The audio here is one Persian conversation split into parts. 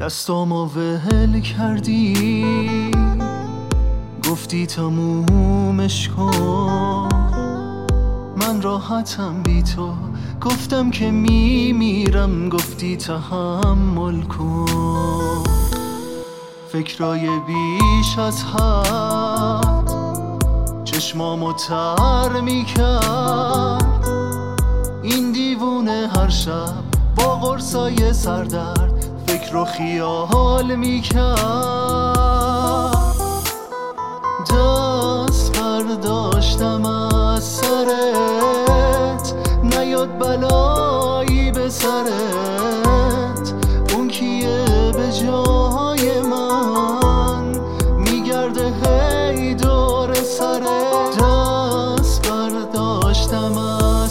دستامو ول کردی، گفتی تمومش کن. من راحتم بی تو، گفتم که میمیرم، گفتی تحمل کن. فکرای بیش از حد چشمامو تر میکرد. این دیوونه هر شب با قرصای سردرد فکر و خیال میکرد. دست برداشتم از سرت، نیاد بلایی به سرت. اون کیه به جای من میگرده هی دور سرت. دست برداشتم از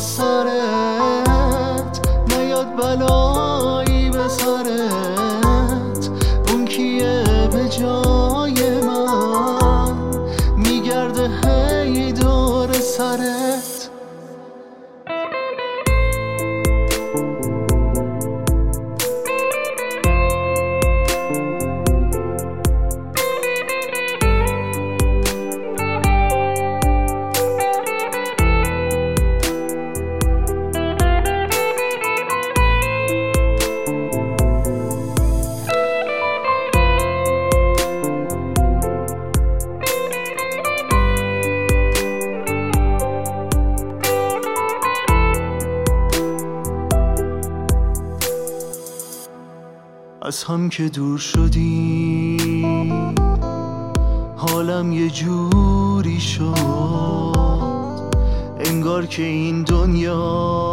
سرت، نیاد بلایی به سرت. اون کیه به جای من میگرده هی دور سرت. از هم که دور شدی حالم یه جوری شد، انگار که این دنیا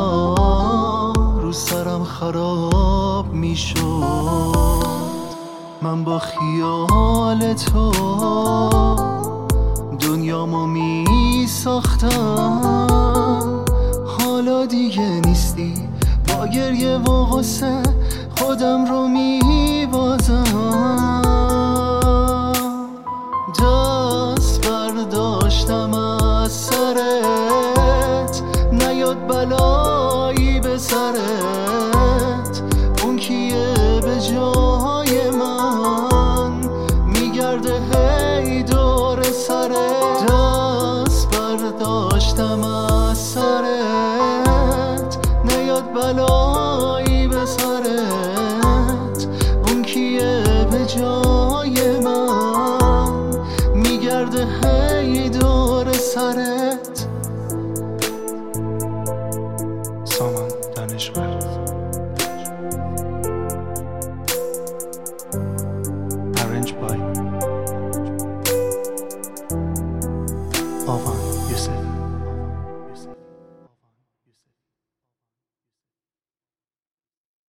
رو سرم خراب می شد. من با خیال تو دنیامو می ساختم. حالا دیگه نیستی، با گریه و غصه خودم رو میبازم. دست برداشتم از سرت، نیاد بلایی به سرت. اون کیه به جای من میگرده هی دور سرت. دست برداشتم